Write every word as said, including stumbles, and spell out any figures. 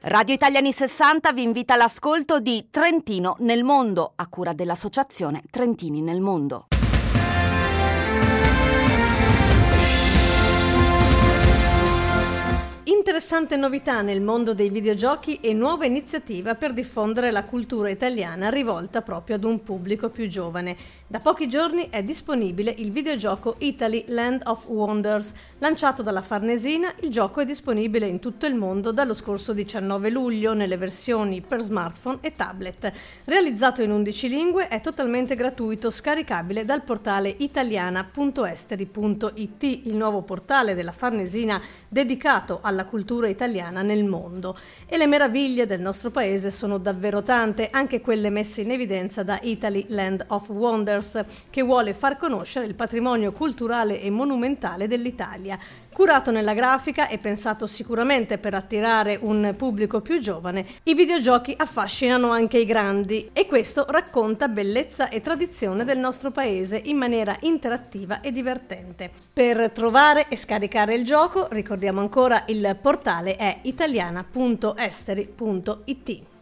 Radio Italia anni sessanta vi invita all'ascolto di Trentino nel mondo, a cura dell'associazione Trentini nel mondo. Interessante novità nel mondo dei videogiochi e nuova iniziativa per diffondere la cultura italiana rivolta proprio ad un pubblico più giovane. Da pochi giorni è disponibile il videogioco Italy Land of Wonders. Lanciato dalla Farnesina, il gioco è disponibile in tutto il mondo dallo scorso diciannove luglio nelle versioni per smartphone e tablet. Realizzato in undici lingue, è totalmente gratuito, scaricabile dal portale italiana punto esteri punto it, il nuovo portale della Farnesina dedicato alla cultura italiana nel mondo. E le meraviglie del nostro paese sono davvero tante, anche quelle messe in evidenza da Italy Land of Wonders, che vuole far conoscere il patrimonio culturale e monumentale dell'Italia. Curato nella grafica e pensato sicuramente per attirare un pubblico più giovane, i videogiochi affascinano anche i grandi e questo racconta bellezza e tradizione del nostro paese in maniera interattiva e divertente. Per trovare e scaricare il gioco, ricordiamo ancora, il portale è italiana punto esteri punto it.